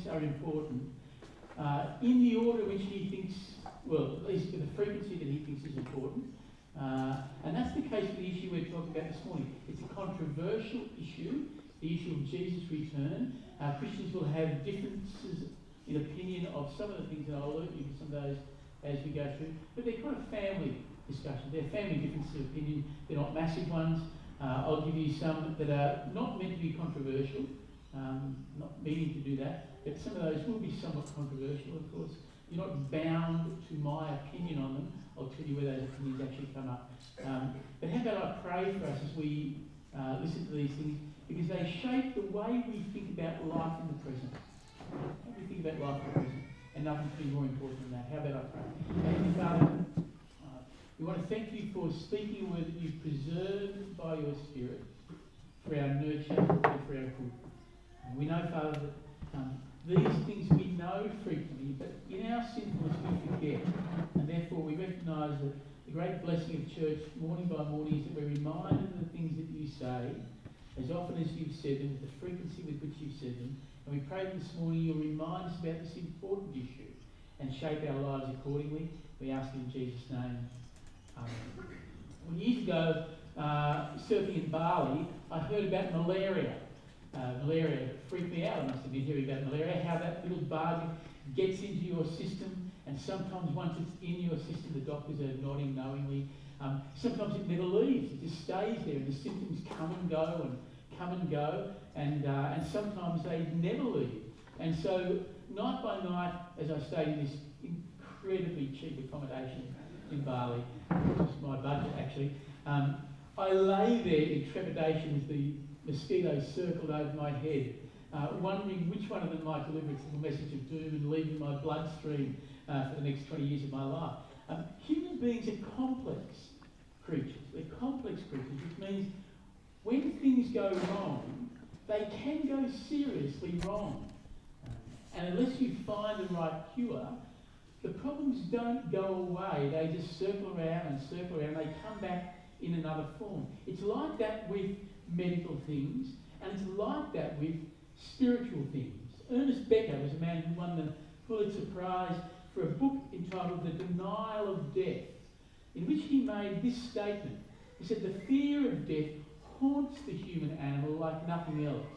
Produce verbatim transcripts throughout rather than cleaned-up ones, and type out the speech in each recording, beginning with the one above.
thinks are important uh, in the order which he thinks, well, at least with the frequency that he thinks is important. Uh, and that's the case with the issue we're talking about this morning. It's a controversial issue, the issue of Jesus' return. Uh, Christians will have differences in opinion of some of the things, and I'll alert you to some of those as we go through. But they're kind of family discussions. They're family differences of opinion. They're not massive ones. Uh, I'll give you some that are not meant to be controversial, um, not meaning to do that, but some of those will be somewhat controversial, of course. You're not bound to my opinion on them. I'll tell you where those opinions actually come up. Um, but how about I pray for us as we uh, listen to these things, because they shape the way we think about life in the present. How do we think about life in the present? And nothing could be more important than that. How about I pray? Heavenly Father, uh, we want to thank you for speaking a word that you've preserved by your Spirit for our nurture and for our good. And we know, Father, that um, these things we know frequently, but in our sinfulness we forget. And therefore we recognise that the great blessing of church morning by morning is that we're reminded of the things that you say, as often as you've said them, with the frequency with which you've said them. And we pray this morning you'll remind us about this important issue and shape our lives accordingly. We ask it in Jesus' name. Amen. Well, years ago, uh, surfing in Bali, I heard about malaria. Uh, malaria freaked me out. I must have been hearing about malaria, how that little bug gets into your system, and sometimes once it's in your system, the doctors are nodding knowingly. Um, sometimes it never leaves; it just stays there, and the symptoms come and go and come and go, and uh, and sometimes they never leave. And so, night by night, as I stayed in this incredibly cheap accommodation in Bali, which is my budget actually, um, I lay there in trepidation with the mosquitoes circled over my head, uh, wondering which one of them might deliver its little message of doom and leave in my bloodstream uh, for the next twenty years of my life. Um, human beings are complex creatures. They're complex creatures, which means when things go wrong, they can go seriously wrong. Um, and unless you find the right cure, the problems don't go away. They just circle around and circle around. They come back in another form. It's like that with medical things, and it's like that with spiritual things. Ernest Becker was a man who won the Pulitzer Prize for a book entitled The Denial of Death, in which he made this statement. He said, "The fear of death haunts the human animal like nothing else.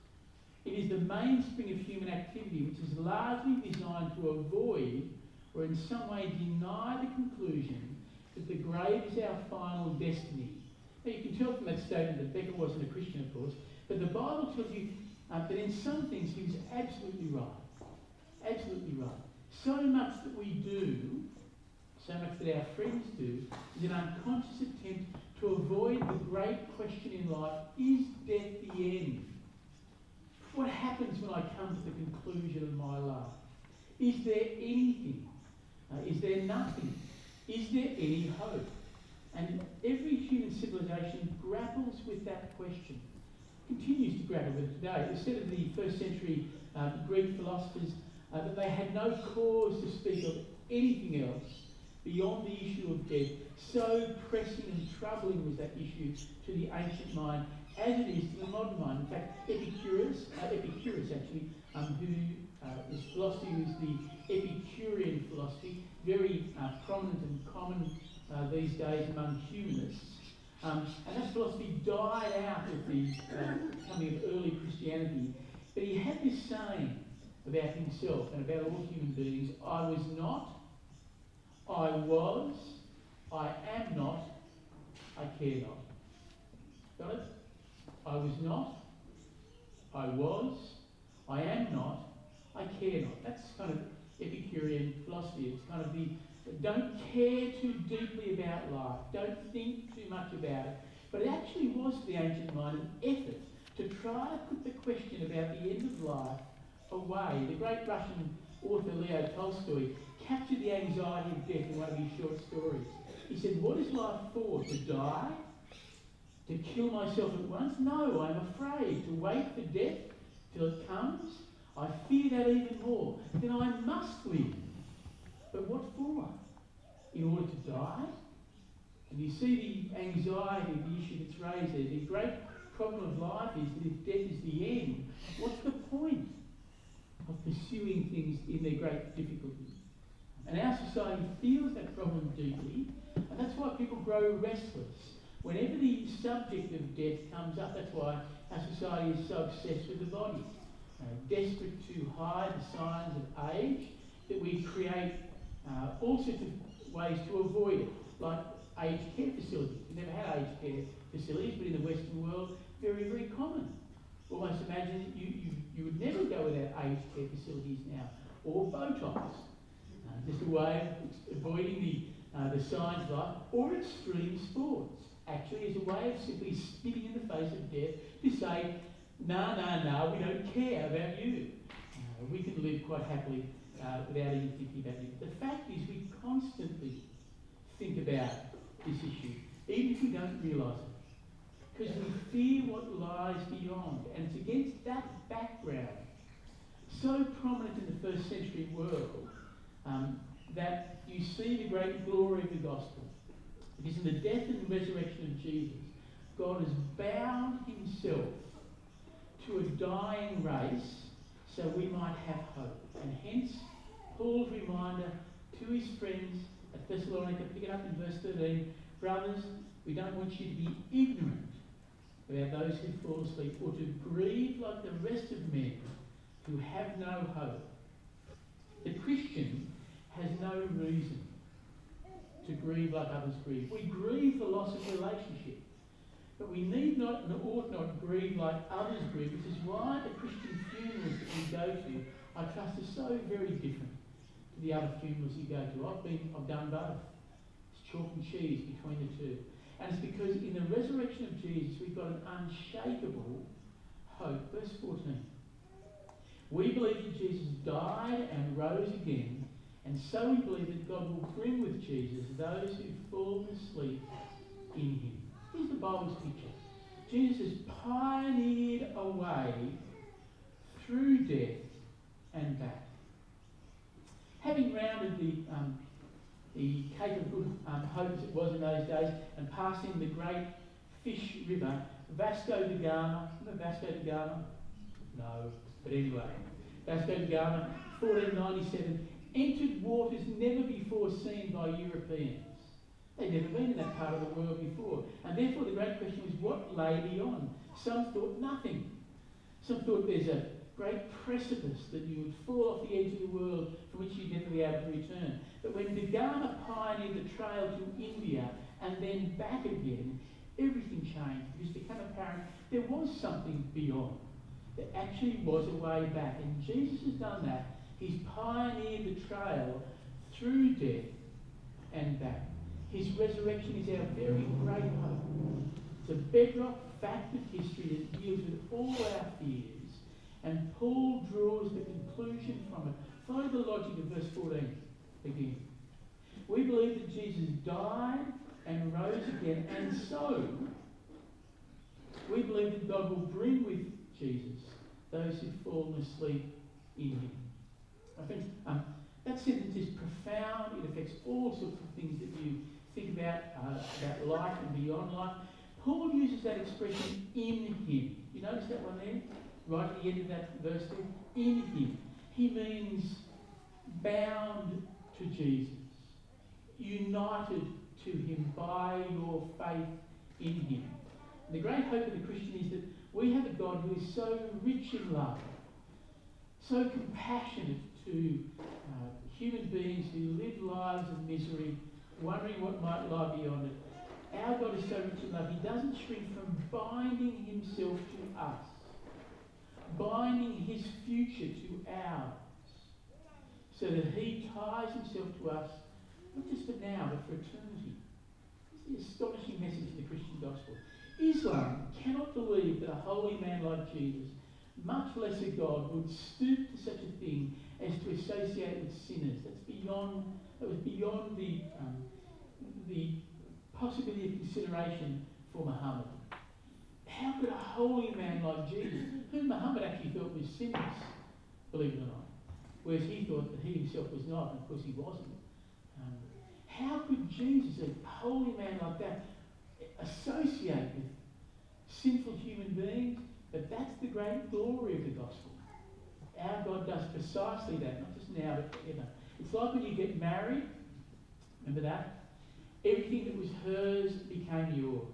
It is the mainspring of human activity, which is largely designed to avoid or in some way deny the conclusion that the grave is our final destiny." Now you can tell from that statement that Becker wasn't a Christian, of course, but the Bible tells you uh, that in some things he was absolutely right. Absolutely right. So much that we do, so much that our friends do, is an unconscious attempt to avoid the great question in life: is death the end? What happens when I come to the conclusion of my life? Is there anything? Uh, is there nothing? Is there any hope? And every human civilization grapples with that question, continues to grapple with it today. It was said of the first century um, Greek philosophers uh, that they had no cause to speak of anything else beyond the issue of death. So pressing and troubling was that issue to the ancient mind, as it is to the modern mind. In fact, Epicurus, uh, Epicurus actually, um, who uh, his philosophy was the Epicurean philosophy, very uh, prominent and common uh, these days among humanists. Um, and that philosophy died out with the uh, coming of early Christianity. But he had this saying about himself and about all human beings: I was not, I was, I am not, I care not. Got it? I was not, I was, I am not, I care not. That's kind of Epicurean philosophy. It's kind of the don't care too deeply about life, don't think too much about it. But it actually was for the ancient mind an effort to try to put the question about the end of life away. The great Russian author Leo Tolstoy captured the anxiety of death in one of his short stories. He said, "What is life for? To die? To kill myself at once? No, I'm afraid. To wait for death till it comes? I fear that even more. Then I must live. But what for? In order to die?" And you see the anxiety, the issue that's raised there. The great problem of life is that if death is the end, what's the point of pursuing doing things in their great difficulty. And our society feels that problem deeply, and that's why people grow restless. Whenever the subject of death comes up, that's why our society is so obsessed with the body. Uh, desperate to hide the signs of age, that we create uh, all sorts of ways to avoid it, like aged care facilities. We never had aged care facilities, but in the Western world, very, very common. Almost imagine that you, you, you would never go without aged care facilities now, or Botox. Uh, just a way of avoiding the, uh, the signs of life, or extreme sports. Actually, as a way of simply spitting in the face of death to say, no, no, no, we don't care about you. Uh, we can live quite happily uh, without even thinking about you. But the fact is, we constantly think about this issue, even if we don't realise it. Because we fear what lies beyond. And it's against that background, so prominent in the first century world, um, that you see the great glory of the gospel. Because in the death and resurrection of Jesus, God has bound himself to a dying race so we might have hope. And hence, Paul's reminder to his friends at Thessalonica, pick it up in verse thirteen, brothers, we don't want you to be ignorant about those who fall asleep, or to grieve like the rest of men who have no hope. The Christian has no reason to grieve like others grieve. We grieve the loss of relationship, but we need not and ought not grieve like others grieve, which is why the Christian funerals that we go to, I trust, are so very different to the other funerals you go to. I've been, I've done both. It's chalk and cheese between the two. And it's because in the resurrection of Jesus, we've got an unshakable hope. Verse fourteen. We believe that Jesus died and rose again, and so we believe that God will bring with Jesus those who fall asleep in him. Here's the Bible's picture. Jesus has pioneered a way through death and back. Having rounded the, um, the Cape of Good um, Hope, as it was in those days, and passing the great Fish River, Vasco da Gama, remember Vasco da Gama? No, but anyway, Vasco da Gama, fourteen ninety-seven, entered waters never before seen by Europeans. They'd never been in that part of the world before. And therefore the great question was, what lay beyond? Some thought nothing. Some thought there's a great precipice that you would fall off the edge of the world from which you'd never be able to return. But when Da Gama pioneered the trail to India and then back again, everything changed, because it became apparent there was something beyond. There actually was a way back. And Jesus has done that. He's pioneered the trail through death and back. His resurrection is our very great hope. It's a bedrock fact of history that deals with all our fears. And Paul draws the conclusion from it. Follow the logic of verse fourteen again. We believe that Jesus died and rose again, and so we believe that God will bring with Jesus those who've fallen asleep in him. My friends, um, that sentence is profound. It affects all sorts of things that you think about, uh, about life and beyond life. Paul uses that expression, in him. You notice that one there? Right at the end of that verse there? In him. He means bound to Jesus, united to him by your faith in him. And the great hope of the Christian is that we have a God who is so rich in love, so compassionate to uh, human beings who live lives of misery, wondering what might lie beyond it. Our God is so rich in love, he doesn't shrink from binding himself to us, binding his future to ours, so that he ties himself to us, not just for now, but for eternity. It's the astonishing message of the Christian gospel. Islam cannot believe that a holy man like Jesus, much less a God, would stoop to such a thing as to associate with sinners. That's beyond, that was beyond the, um, the possibility of consideration for Muhammad. How could a holy man like Jesus, whom Muhammad actually thought was sinless, believe it or not, whereas he thought that he himself was not, and of course he wasn't. Um, how could Jesus, a holy man like that, associate with sinful human beings? But that's the great glory of the gospel. our God does precisely that, not just now but forever. It's like when you get married, remember that? Everything that was hers became yours.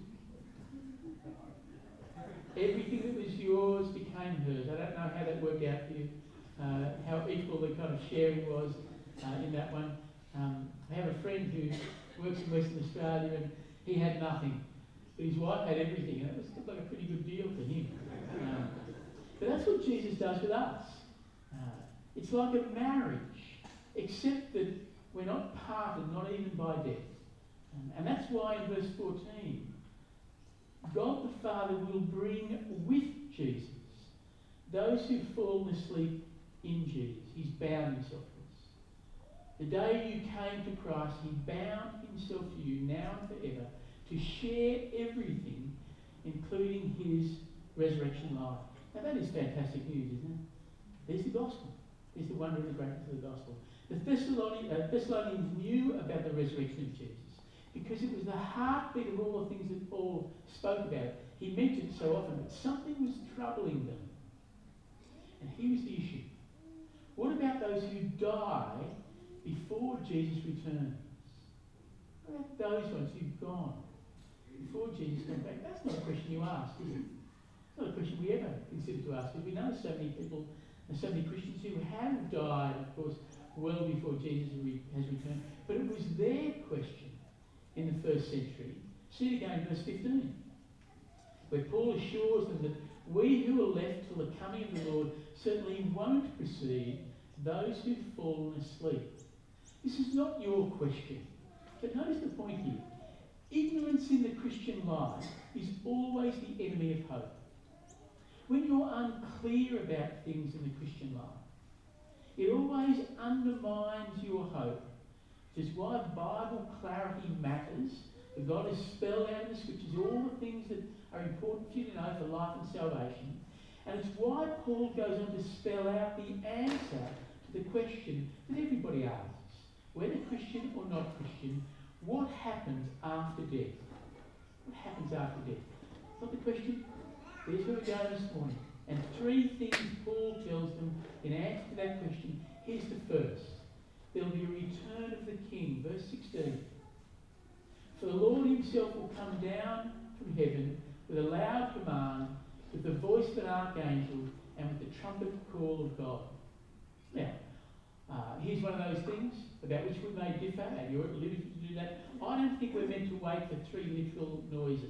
Everything that was yours became hers. I don't know how that worked out for you, uh, how equal the kind of sharing was uh, in that one. Um, I have a friend who works in Western Australia and he had nothing, but his wife had everything, and it was like a pretty good deal for him. Um, but that's what Jesus does with us. Uh, it's like a marriage, except that we're not parted, not even by death. Um, and that's why in verse fourteen, God the Father will bring with Jesus those who've fallen asleep in Jesus. He's bound himself to us. The day you came to Christ, he bound himself to you now and forever to share everything, including his resurrection life. Now that is fantastic news, isn't it? There's the gospel. There's the wonder and the greatness of the gospel. The Thessalonians, uh, Thessalonians knew about the resurrection of Jesus because it was the heartbeat of all the things that Paul spoke about. He mentioned it so often, but something was troubling them. And here was the issue. What about those who die before Jesus returns? What about those ones who've gone before Jesus comes back? That's not a question you ask, is it? It's not a question we ever consider to ask, because we know so many people, and so many Christians who have died, of course, well before Jesus has returned. But it was their question in the first century. See it again in verse fifteen, where Paul assures them that we who are left till the coming of the Lord certainly won't precede those who've fallen asleep. This is not your question. But notice the point here. Ignorance in the Christian life is always the enemy of hope. When you're unclear about things in the Christian life, it always undermines your hope. Which is why Bible clarity matters. That God has spelled out in the Scriptures all the things that are important for you to know for life and salvation. And it's why Paul goes on to spell out the answer to the question that everybody asks, whether Christian or not Christian, what happens after death? What happens after death? Not the question. There's where we go this morning. And three things Paul tells them in answer to that question. Here's the first. There'll be a return of the King. Verse sixteen. For the Lord himself will come down from heaven with a loud command, with the voice of an archangel, and with the trumpet call of God. Now, uh, here's one of those things about which we may differ, and you're at liberty to do that. I don't think we're meant to wait for three literal noises.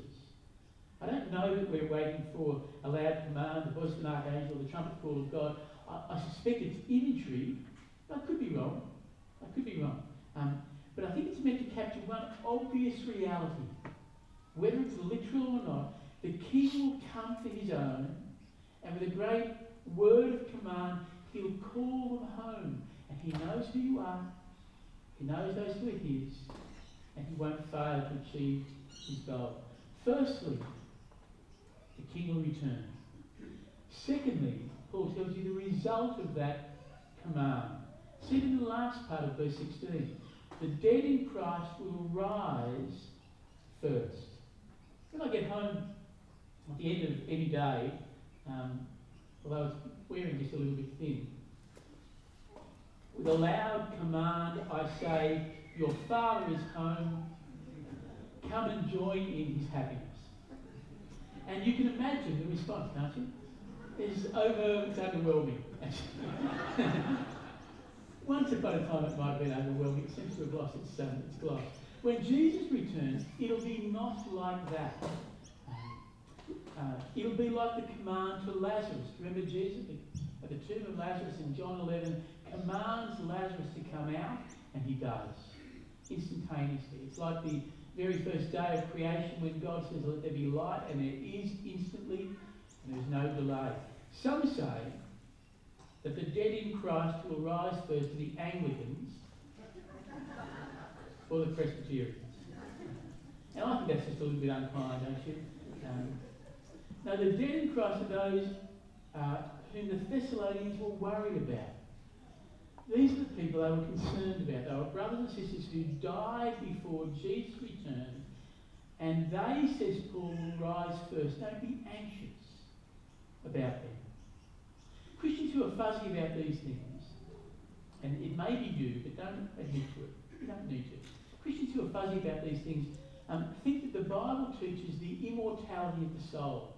I don't know that we're waiting for a loud command, the voice of an archangel, the trumpet call of God. I, I suspect it's imagery. I could be wrong. I could be wrong. Um, but I think it's meant to capture one obvious reality. Whether it's literal or not, the King will come for his own, and with a great word of command, he'll call them home. And he knows who you are. He knows those who are his. And he won't fail to achieve his goal. Firstly, the King will return. Secondly, Paul tells you the result of that command. See it in the last part of verse sixteen. The dead in Christ will rise first. When I get home at the end of any day, um, although it's wearing just a little bit thin, with a loud command I say, your Father is home, come and join in his happiness. And you can imagine the response, can't you? It's over, it's overwhelming. Once upon a time it might have been overwhelming. It seems to have lost its, um, its gloss. When Jesus returns, it'll be not like that. Uh, it'll be like the command to Lazarus. Remember Jesus at the tomb of Lazarus in John eleven commands Lazarus to come out, and he does. Instantaneously. It's like the very first day of creation when God says, let there be light, and there is instantly, and there's no delay. Some say that the dead in Christ will rise first to the Anglicans or the Presbyterians. And I think that's just a little bit unkind, don't you? Um, now, the dead in Christ are those uh, whom the Thessalonians were worried about. These are the people they were concerned about. They were brothers and sisters who died before Jesus returned, and they, says Paul, will rise first. Don't be anxious about them. Christians who are fuzzy about these things, and it may be you, but don't admit to it. You don't need to. Christians who are fuzzy about these things um, think that the Bible teaches the immortality of the soul.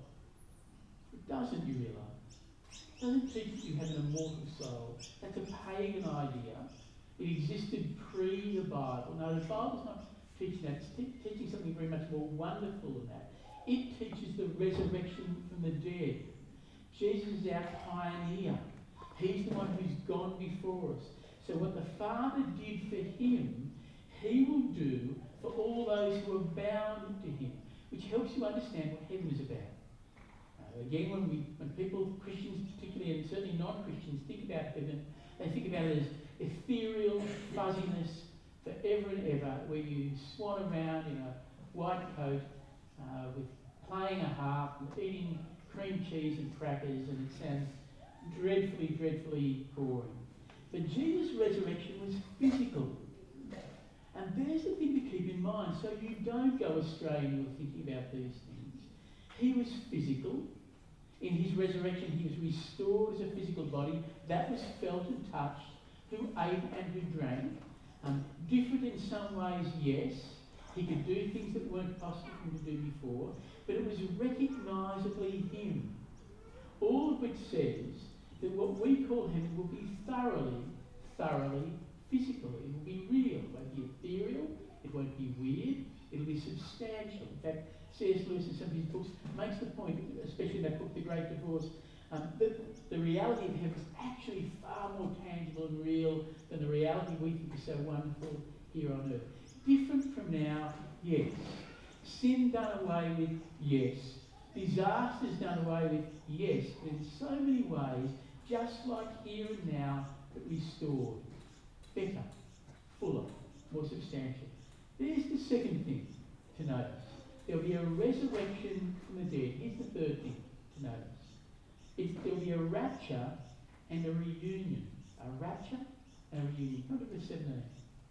It doesn't, you realise. It doesn't teach that you have an immortal soul. That's a pagan idea. It existed pre the Bible. No, the Bible's not teaching that. It's te- teaching something very much more wonderful than that. It teaches the resurrection from the dead. Jesus is our pioneer. He's the one who's gone before us. So what the Father did for him, he will do for all those who are bound to him, which helps you understand what heaven is about. Uh, again, when we, when people, Christians particularly, and certainly non-Christians, think about heaven, they think about it as ethereal fuzziness forever and ever, where you swan around in a white coat uh, with playing a harp and eating cream cheese and crackers, and it sounds dreadfully, dreadfully boring. But Jesus' resurrection was physical. And there's the thing to keep in mind, so you don't go astray when you're thinking about these things. He was physical. In his resurrection, he was restored as a physical body. That was felt and touched. Who ate and who drank. Um, different in some ways, yes. He could do things that weren't possible for him to do before. But it was recognisably him. All of which says that what we call heaven will be thoroughly, thoroughly physical. It will be real. It won't be ethereal. It won't be weird. It'll be substantial. In fact, C S Lewis in some of his books makes the point, especially in that book, The Great Divorce, um, that the reality of heaven is actually far more tangible and real than the reality we think is so wonderful here on earth. Different from now, yes. Sin done away with, yes. Disasters done away with, yes. But in so many ways, just like here and now, but restored. Better, fuller, more substantial. There's the second thing to notice. There'll be a resurrection from the dead. Here's the third thing to notice. It's, there'll be a rapture and a reunion. A rapture and a reunion. Look at verse seventeen.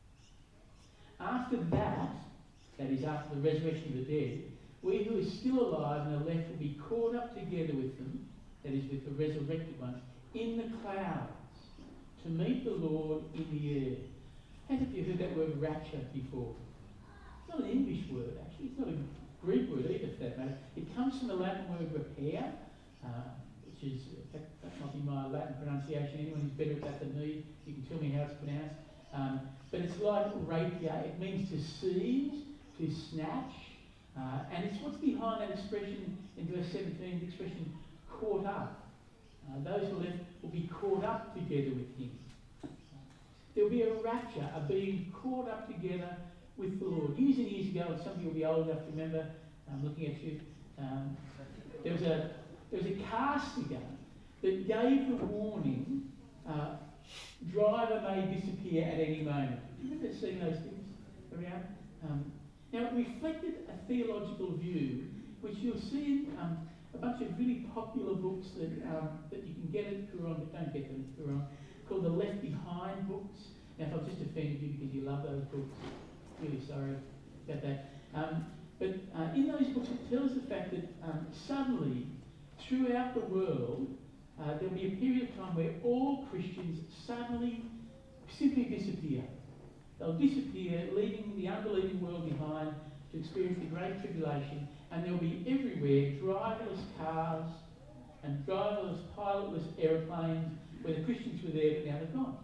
After that, that is after the resurrection of the dead, we who are still alive and are left will be caught up together with them, that is with the resurrected ones, in the clouds to meet the Lord in the air. Haven't you heard that word rapture before? It's not an English word, actually. It's not a Greek word either, for that matter. It comes from the Latin word repair, uh, which is, that, that might be my Latin pronunciation. Anyone who's better at that than me, you can tell me how it's pronounced. Um, but it's like rapier. It means to seize, to snatch. Uh, and it's what's behind that expression in verse seventeen, the expression caught up. Uh, those who are left will be caught up together with him. There'll be a rapture, a being caught up together with the Lord. Years and years ago, and some of you will be old enough to remember, I'm looking at you, um, there was a there was a car sticker that gave the warning, uh, driver may disappear at any moment. Do you remember seeing those things around? Um, now, it reflected a theological view, which you'll see in um, a bunch of really popular books that um, that you can get at Quran, but don't get them at Quran, called the Left Behind books. Now, if I've just offended you because you love those books, really sorry about that. Um, but uh, in those books, it tells the fact that um, suddenly, throughout the world, uh, there'll be a period of time where all Christians suddenly simply disappear. They'll disappear, leaving the unbelieving world behind to experience the Great Tribulation, and there'll be everywhere driverless cars and driverless, pilotless aeroplanes where the Christians were there, but now they're gone.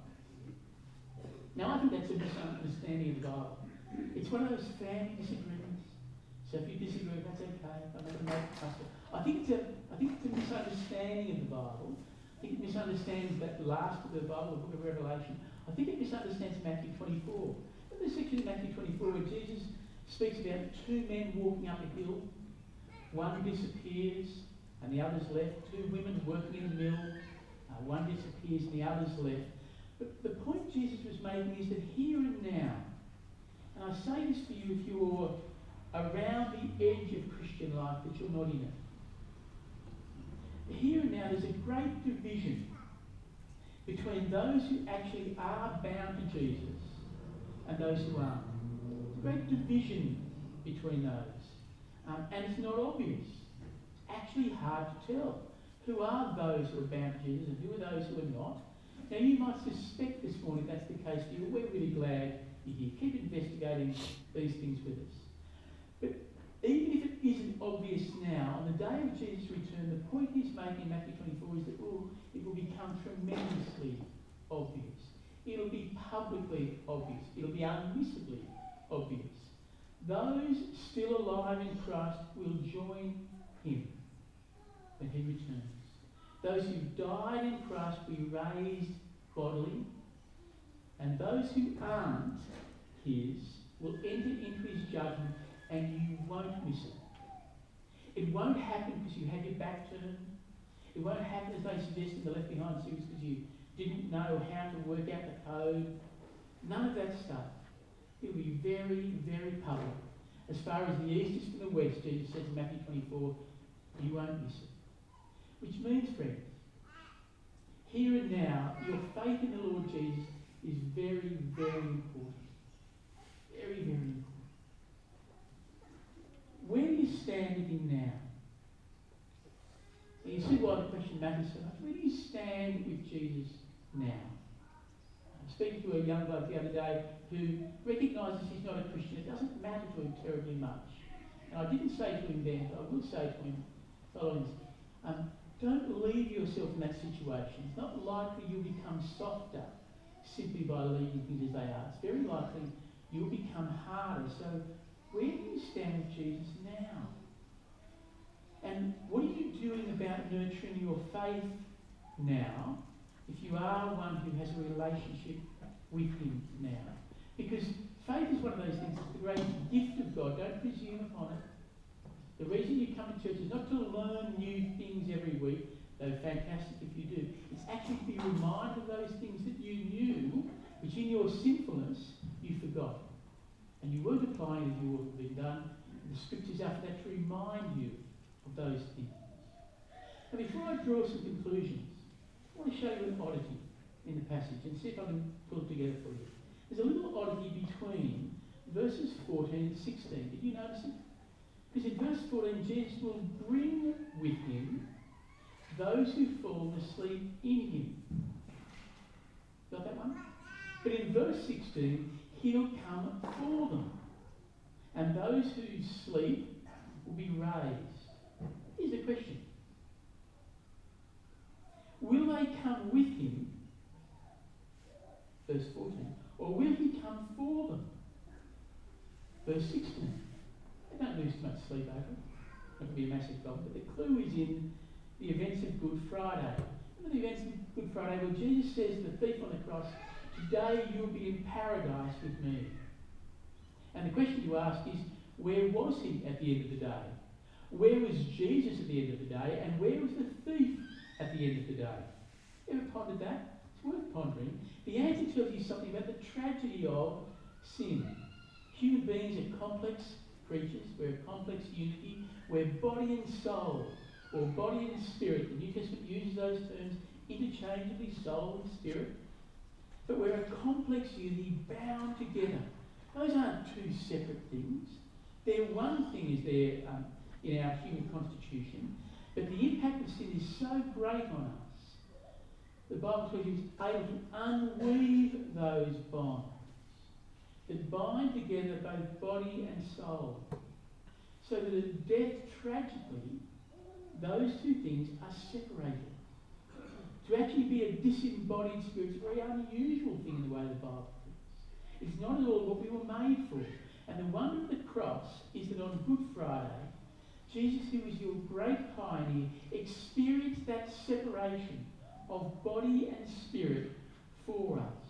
Now, I think that's a misunderstanding of the Bible. It's one of those family disagreements. So if you disagree, that's okay. I'm not going to make a fuss. I think it's a, I think it's a misunderstanding of the Bible. I think it misunderstands that last of the Bible, the book of Revelation. I think it misunderstands Matthew twenty-four. There's a section in Matthew twenty-four where Jesus speaks about two men walking up a hill. One disappears and the other's left. Two women working in the mill. Uh, one disappears and the other's left. But the point Jesus was making is that here and now, and I say this for you if you're around the edge of Christian life, but you're not in it. Here and now there's a great division between those who actually are bound to Jesus and those who aren't. There's a great division between those. Um, and it's not obvious. Actually hard to tell. Who are those who are bound to Jesus and who are those who are not? Now, you might suspect this morning that's the case for you. We're really glad you're here. Keep investigating these things with us. But even if it isn't obvious now, on the day of Jesus' return, the point he's making in Matthew twenty-four is that will, it will become tremendously obvious. It'll be publicly obvious. It'll be unmissably obvious. Those still alive in Christ will join him when he returns. Those who died in Christ will be raised bodily, and those who aren't his will enter into his judgment, and you won't miss it. It won't happen because you had your back turned. It won't happen, as they suggest in the Left Behind series, because you didn't know how to work out the code. None of that stuff. It'll be very, very public. As far as the east is from the west, Jesus says in Matthew twenty-four, you won't miss it. Which means, friends, here and now, your faith in the Lord Jesus is very, very important. Very, very important. Where do you stand with him now? You see why the question matters so much. Where do you stand with Jesus now? I was speaking to a young bloke the other day who recognises he's not a Christian. It doesn't matter to him terribly much. And I didn't say to him then, but I will say to him, following this, um, don't leave yourself in that situation. It's not likely you'll become softer simply by leaving things as they are. It's very likely you'll become harder. So where do you stand with Jesus now? And what are you doing about nurturing your faith now if you are one who has a relationship with him now? Because faith is one of those things, it's the great gift of God. Don't presume upon it. The reason you come to church is not to learn new things every week, though fantastic if you do. It's actually to be reminded of those things that you knew, which in your sinfulness you forgot. And you weren't applying as you ought to have been done. And the scriptures after that to remind you of those things. Now, before I draw some conclusions, I want to show you an oddity in the passage and see if I can pull it together for you. There's a little oddity between verses fourteen and sixteen. Did you notice it? Because in verse fourteen, Jesus will bring with him those who've fallen asleep in him. Got that one? But in verse sixteen, he'll come for them. And those who sleep will be raised. Here's the question. Will they come with him, verse fourteen, or will he come for them? Verse sixteen. They don't lose too much sleep over it. That could be a massive problem. But the clue is in the events of Good Friday. Remember the events of Good Friday where Jesus says to the thief on the cross, today you'll be in paradise with me. And the question you ask is, where was he at the end of the day? Where was Jesus at the end of the day? And where was the thief at the end of the day? Ever pondered that? It's worth pondering. The answer tells you something about the tragedy of sin. Human beings are complex creatures. We're a complex unity. We're body and soul, or body and spirit. The New Testament uses those terms interchangeably, soul and spirit. But we're a complex unity bound together. Those aren't two separate things. They're one thing is there um, in our human constitution, but the impact of sin is so great on us. The Bible tells you it's able to unweave those bonds that bind together both body and soul. So that at death, tragically, those two things are separated. To actually be a disembodied spirit is a very unusual thing in the way the Bible thinks. It's not at all what we were made for. And the wonder of the cross is that on Good Friday, Jesus, who is your great pioneer, experienced that separation of body and spirit for us.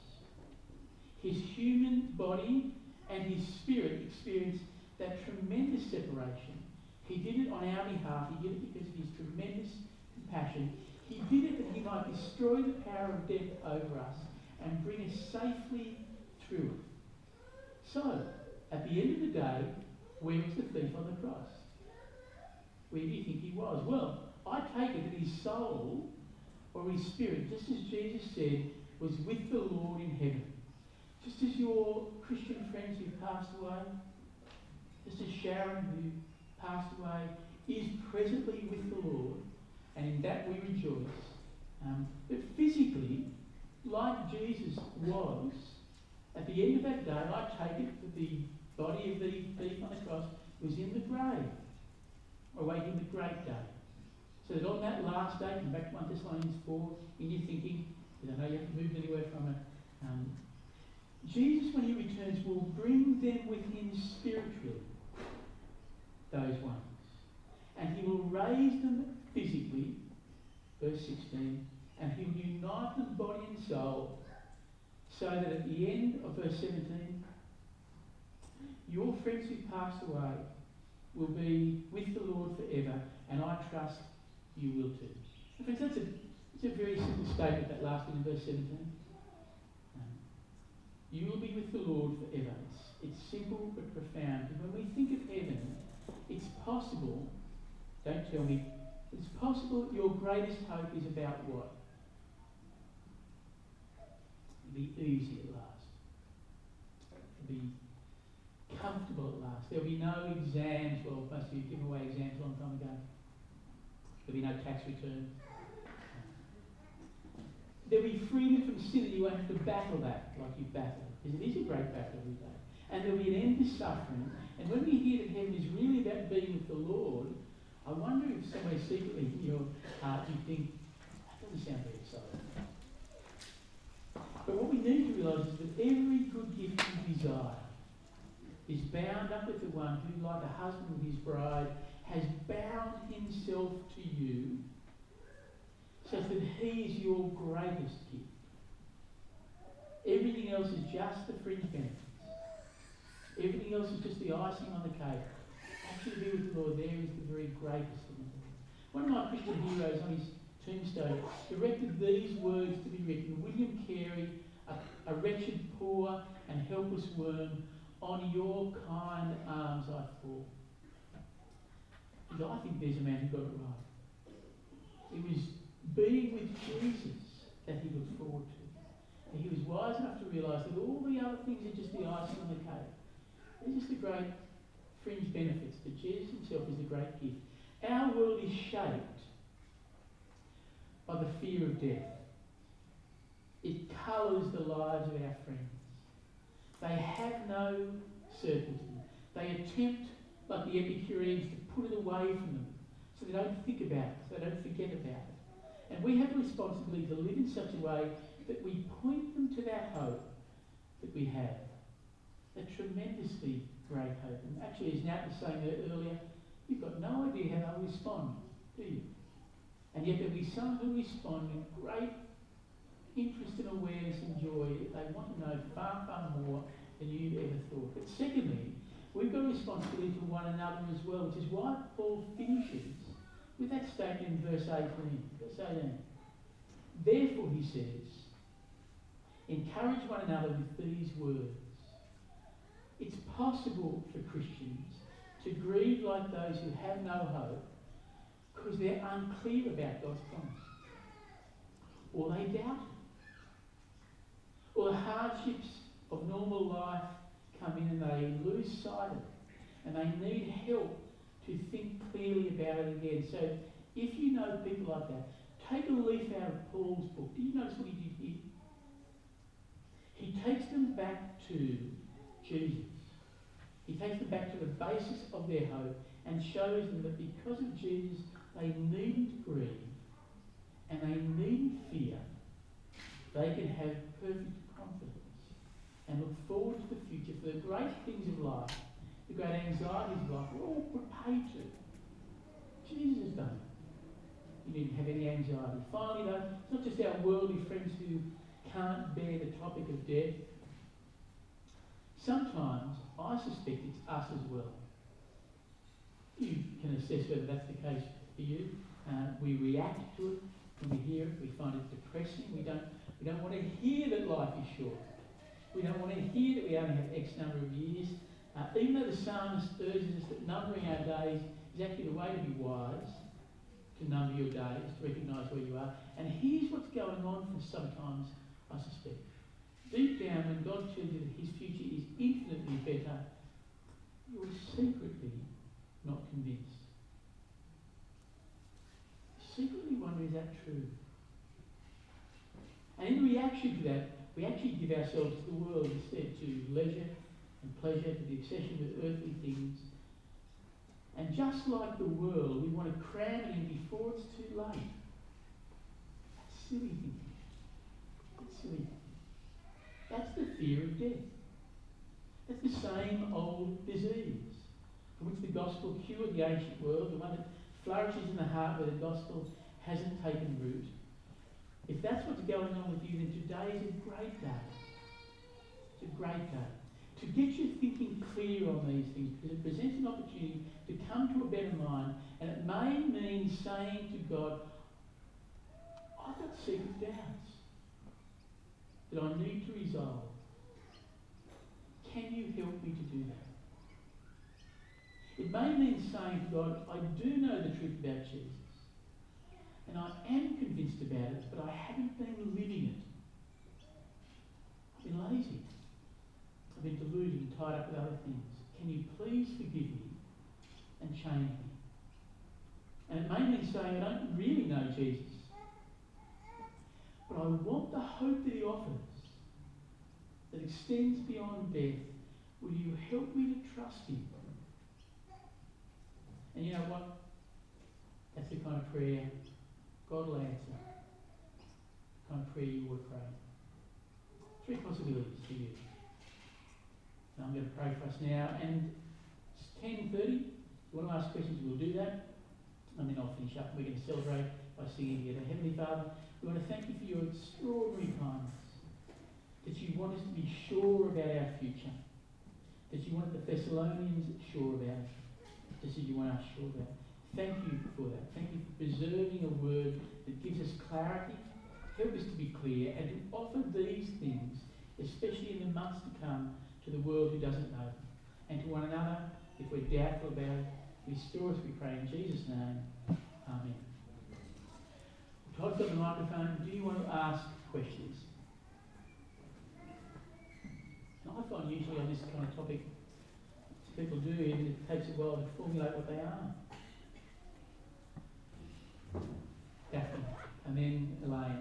His human body and his spirit experienced that tremendous separation. He did it on our behalf. He did it because of his tremendous compassion. He did it that he might destroy the power of death over us and bring us safely through it. So, at the end of the day, where was the thief on the cross? Where do you think he was? Well, I take it that his soul, or his spirit, just as Jesus said, was with the Lord in heaven. Just as your Christian friends who passed away, just as Sharon who passed away is presently with the Lord, and in that we rejoice. Um, but physically, like Jesus was, at the end of that day, I take it that the body of the thief on the cross was in the grave, awaiting the great day. So that on that last day, come back to First Thessalonians four, in your thinking, because I know you haven't moved anywhere from it, um, Jesus, when he returns, will bring them with him spiritually, those ones. And he will raise them physically, verse sixteen, and he will unite them body and soul, so that at the end of verse seventeen, your friends who passed away will be with the Lord forever, and I trust you will too. And friends, that's a, it's a very simple statement, that last bit in verse seventeen. Um, you will be with the Lord forever. It's, it's simple but profound. And when we think of heaven, it's possible, don't tell me, it's possible your greatest hope is about what? It'll be easy at last. It'll be comfortable at last. There'll be no exams. Well, most of you give away exams a long time ago. There'll be no tax return. There'll be freedom from sin, and you won't have to battle that like you battle. Because it is a great battle every day. And there'll be an end to suffering. And when we hear that heaven is really about being with the Lord, I wonder if somewhere secretly in your heart you think, that doesn't sound very exciting. But what we need to realise is that every good gift you desire is bound up with the one who, like a husband with his bride, has bound himself to you, so that he is your greatest gift. Everything else is just the fringe benefits. Everything else is just the icing on the cake. Actually, be with the Lord, there is the very greatest thing. One of my Christian heroes on his tombstone directed these words to be written: William Carey, a, a wretched, poor and helpless worm, on your kind arms I fall. Because I think there's a man who got it right. It was being with Jesus that he looked forward to. And he was wise enough to realise that all the other things are just the icing on the cake. They're just the great fringe benefits, but Jesus himself is the great gift. Our world is shaped by the fear of death. It colours the lives of our friends. They have no certainty. They attempt, like the Epicureans, to put it away from them so they don't think about it, so they don't forget about it. And we have a responsibility to live in such a way that we point them to that hope that we have. A tremendously great hope. And actually, as Nat was saying earlier, you've got no idea how they'll respond, do you? And yet there'll be some who respond in great interest and awareness and joy. They want to know far, far more than you ever thought. But secondly, we've got a responsibility to one another as well, which is why Paul finishes with that statement in verse eighteen. Verse eighteen. Therefore, he says, encourage one another with these words. It's possible for Christians to grieve like those who have no hope because they're unclear about God's promise. Or they doubt it. Or the hardships of normal life come in and they lose sight of it. And they need help to think clearly about it again. So if you know people like that, take a leaf out of Paul's book. Do you notice what he did here? He takes them back to Jesus. He takes them back to the basis of their hope and shows them that because of Jesus, they needn't grieve and they needn't fear. They can have perfect confidence and look forward to the future, for the great things of life, the great anxieties of life, we're all prepared to. Jesus has done it. You needn't have any anxiety. Finally, though, it's not just our worldly friends who can't bear the topic of death. Sometimes, I suspect it's us as well. You can assess whether that's the case for you. Uh, we react to it when we hear it. We find it depressing. We don't, we don't want to hear that life is short. We don't want to hear that we only have X number of years. Uh, even though the psalmist urges us that numbering our days is actually the way to be wise, to number your days, to recognise where you are. And here's what's going on for sometimes, I suspect. Deep down, when God tells you that his future is infinitely better, you're secretly not convinced. Secretly is that true? And in reaction to that, we actually give ourselves to the world instead, to leisure and pleasure, to the obsession with earthly things. And just like the world, we want to cram it in before it's too late. That's silly thinking. That's silly thinking. That's the fear of death. That's the same old disease for which the gospel cured the ancient world, the one that flourishes in the heart where the gospel hasn't taken root. If that's what's going on with you, then today is a great day. It's a great day to get your thinking clear on these things, because it presents an opportunity to come to a better mind, and it may mean saying to God, I've got secret doubts that I need to resolve. Can you help me to do that? It may mean saying to God, I do know the truth about Jesus, and I am convinced about it, but I haven't been living it. I've been lazy. I've been deluded and tied up with other things. Can you please forgive me and change me? And it may mean saying, I don't really know Jesus, but I want the hope that he offers that extends beyond death. Will you help me to trust him? And you know what? That's the kind of prayer God will answer. The kind of prayer you would pray. Three possibilities for you. And I'm going to pray for us now. And it's ten thirty. If you want to ask questions, we'll do that. And then I'll finish up. We're going to celebrate by singing together. Heavenly Father, we want to thank you for your extraordinary kindness. That you want us to be sure about our future. That you want the Thessalonians sure about it. Just as you want us sure about it. Thank you for that. Thank you for preserving a word that gives us clarity. Help us to be clear and to offer these things, especially in the months to come, to the world who doesn't know them. And to one another, if we're doubtful about it, restore us, we pray in Jesus' name. Amen. Todd's got the microphone. Do you want to ask questions? And I find usually on this kind of topic, people do, and it takes a while to formulate what they are. Daphne, and then Elaine.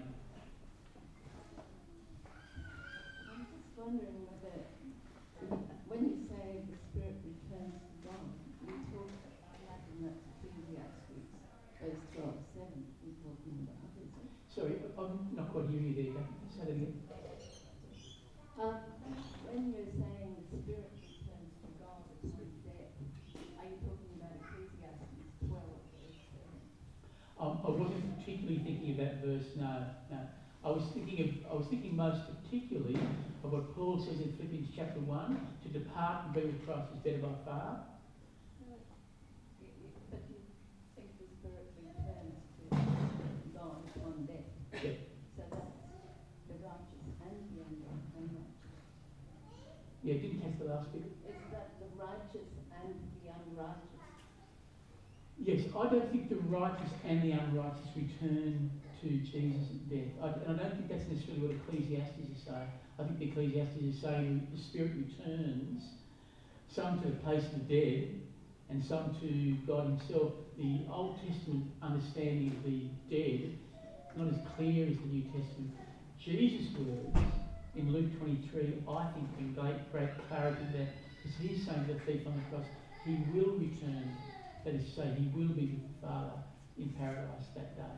I'm just wondering whether, when you say the Spirit returns to God, we talk, I imagine that's Ecclesiastes, verse twelve, seven, we're talking about, is it? Sorry, I'm not quite hearing you there, Daphne. Say that again. Um, when you're saying the Spirit returns to God upon death, are you talking about Ecclesiastes twelve, verse seven? Um, I wasn't particularly thinking of that verse, no, no. I was thinking of, I was thinking most particularly of what Paul says in Philippians chapter one, to depart and be with Christ is better by far. No, you, you, but you think the Spirit returns to God upon death. Yeah. So that's the righteous and the unrighteous. Yeah, didn't catch the last bit. Is that the righteous and the unrighteous? Yes, I don't think the righteous and the unrighteous return to Jesus at death. I, and I don't think that's necessarily what Ecclesiastes is saying. I think the Ecclesiastes is saying the Spirit returns, some to the place of the dead and some to God himself. The Old Testament understanding of the dead is not as clear as the New Testament. Jesus' words in Luke twenty-three, I think, bring great, great clarity there, because he's saying to the thief on the cross, he will return. That is to say, he will be with the Father in paradise that day.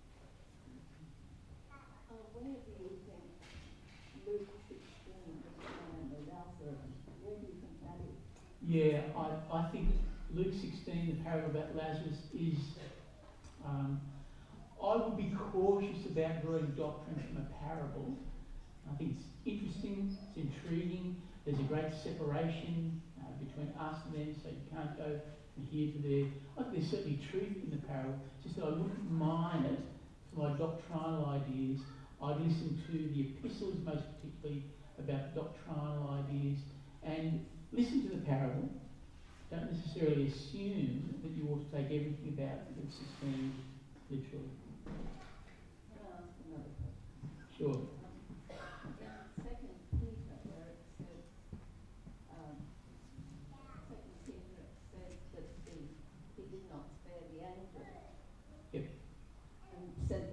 Uh, where do you think Luke sixteen, the time of Lazarus, where do you think that is? Yeah, I, I think Luke sixteen, the parable about Lazarus, is... Um, I would be cautious about drawing doctrine from a parable. I think it's interesting, it's intriguing. There's a great separation uh, between us and them, so you can't go from here to there. I think there's certainly truth in the parable, just that I wouldn't mine it for my doctrinal ideas. I'd listen to the epistles most particularly about doctrinal ideas and listen to the parable. Don't necessarily assume that you ought to take everything about Luke sixteen literally. Can I ask another question? Sure. Um, in Second Peter, where it says, um, Second Peter says that the, he did not spare the angels. Yep. And said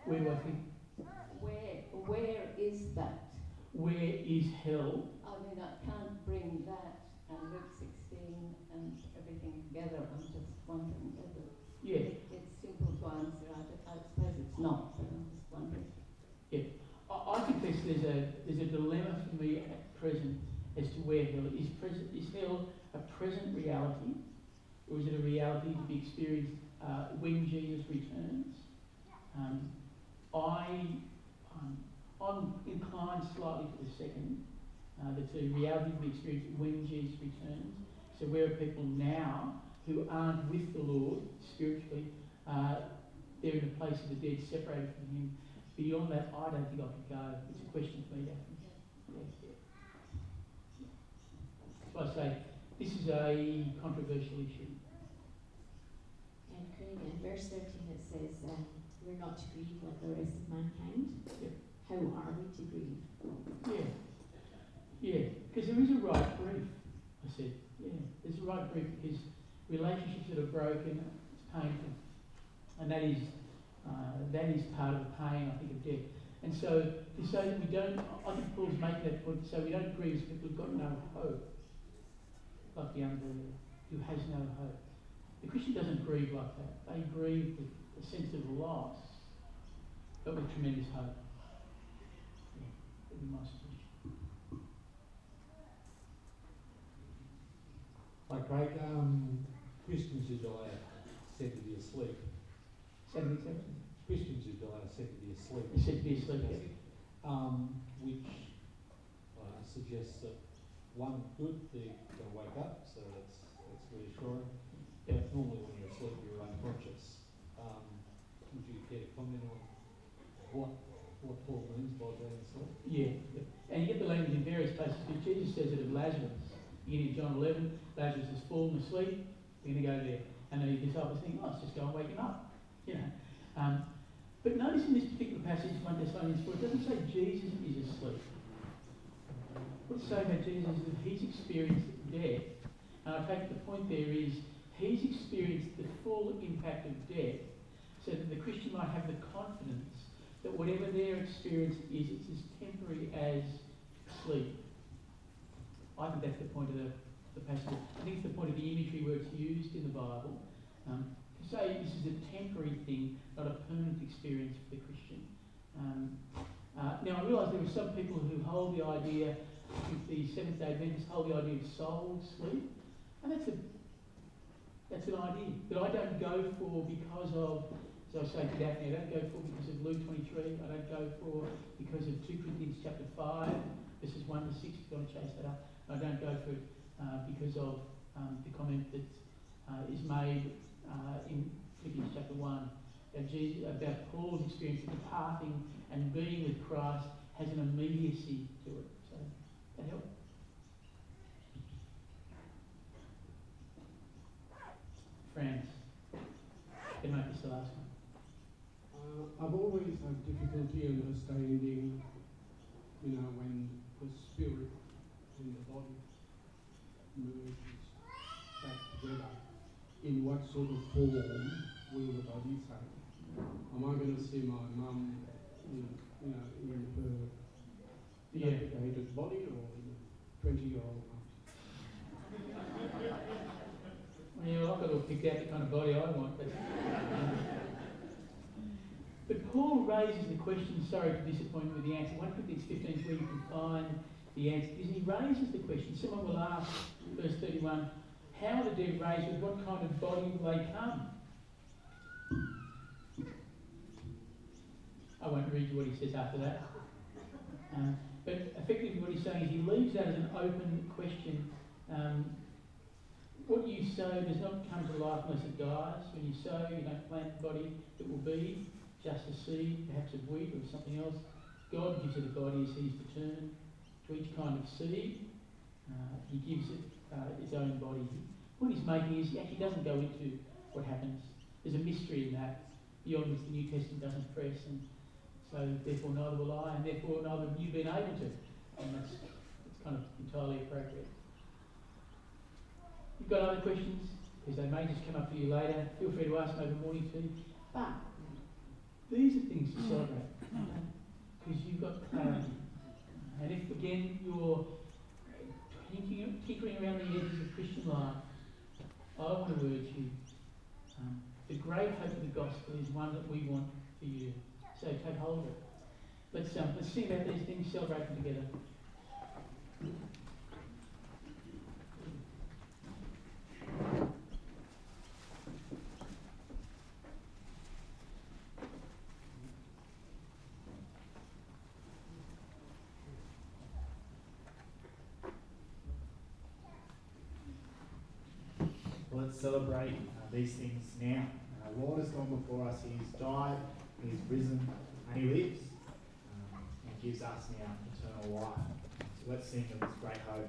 Where do I think? Where, where is that? Where is hell? I mean, I can't bring that and Luke sixteen and everything together. I'm just wondering whether Yeah. it, it's simple to answer. I, d- I suppose it's not, but I'm just wondering. Yeah. I, I confess there's a there's a dilemma for me at present as to where hell is. Present is hell a present reality, or is it a reality to be experienced uh, when Jesus returns? Um, I um, I'm inclined slightly to the second. Uh, that's a reality to be experienced when Jesus returns. So where are people now who aren't with the Lord spiritually? Uh, they're in the place of the dead, separated from Him. Beyond that, I don't think I could go. It's a question for me, Daphne. Yeah, yeah. So I say, this is a controversial issue. And Craig, in verse thirteen it says, um, we're not to grieve like the rest of mankind. Yeah. How are we to grieve? Yeah. Yeah, because there is a right grief, I said. Yeah, there's a right grief because relationships that are broken, it's painful. And that is uh, that is part of the pain, I think, of death. And so to say that we don't, I think Paul's making that point, to say we don't grieve as people who've got no hope, like the unbeliever who has no hope. The Christian doesn't grieve like that. They grieve with a sense of loss, but with tremendous hope. Yeah, that'd be my suggestion. Hi Craig, um, Christians who die are said to be asleep. seventy-seven. Christians who die are said to be asleep. They're said to be asleep, yeah. Um, which uh, suggests that one, good, they're going to wake up, so that's, that's reassuring. But normally when you're asleep you're unconscious. Um, would you care to comment on what, what Paul means by being asleep? Yeah, yeah. And you get the language in various places, because Jesus says it of Lazarus. Beginning of John eleven, Lazarus has fallen asleep, we're going to go there. And then the disciples think, oh, let's just go and wake him up. You know. Um, but notice in this particular passage, First Thessalonians four, it doesn't say Jesus is asleep. What it's saying about Jesus is that he's experienced death. And I take the point there is, he's experienced the full impact of death, so that the Christian might have the confidence that whatever their experience is, it's as temporary as sleep. I think that's the point of the, the passage. I think it's the point of the imagery where it's used in the Bible. Um, to say this is a temporary thing, not a permanent experience for the Christian. Um, uh, now I realise there are some people who hold the idea, the Seventh-day Adventists hold the idea of soul sleep, and that's a that's an idea that I don't go for because of, as I say to Daphne, I don't go for because of Luke twenty-three. I don't go for because of two Corinthians chapter five, verses one to six. If you want to chase that up. I don't go for it uh, because of um, the comment that uh, is made uh, in Philippians chapter one that Jesus, about Paul's experience of departing and being with Christ has an immediacy to it. So that helps. Friends, can I make this the last one? Uh, I've always had difficulty understanding, you know, when the spirit in the body merges back together, in what sort of form will the body take? Am I going to see my mum in, you know, in her Yeah. dilapidated body, or in a twenty-year-old mum? Yeah, I've got to pick out the kind of body I want. But, but Paul raises the question, sorry to disappoint you with the answer. First Corinthians fifteen is where you can find the answer. Because he raises the question. Someone will ask, verse thirty-one, how are the dead raised? With what kind of body will they come? I won't read you what he says after that. Um, but effectively what he's saying is he leaves that as an open question. Um, what you sow does not come to life unless it dies. When you sow, you don't plant the body that will be, just a seed, perhaps of wheat or something else. God gives it a body as he's determined. To each kind of seed, uh, he gives it uh, its own body. What he's making is he actually doesn't go into what happens. There's a mystery in that, beyond which the New Testament doesn't press, and so therefore neither will I, and therefore neither have you been able to. And that's, that's kind of entirely appropriate. You've got other questions, because they may just come up for you later. Feel free to ask them over morning tea. But These are things to celebrate because you've got clarity. And if again you're tinkering, tinkering around the edges of Christian life, I want to urge you. Um, the great hope of the gospel is one that we want for you. So take hold of it. Let's um, let's sing about these things, celebrate them together. Well, let's celebrate uh, these things now. Our Lord has gone before us. He's died, He's risen, and He lives, um, and gives us now eternal life. So let's sing of this great hope.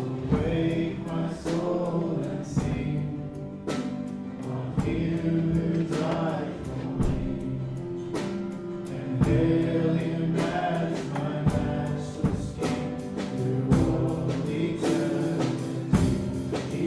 You